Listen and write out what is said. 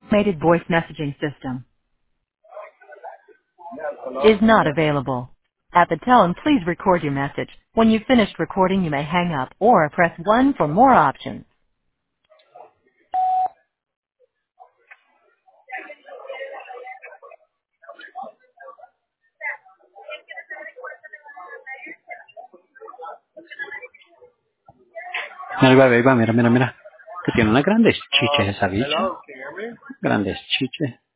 Automated voice messaging system is not available. At the tone, please record your message. When you've finished recording, you may hang up or press 1 for more options. Ahí va, mira, mira, mira. Que tiene unas grandes chiches esa bicha. Hello, can you hear me? Grandes chiches.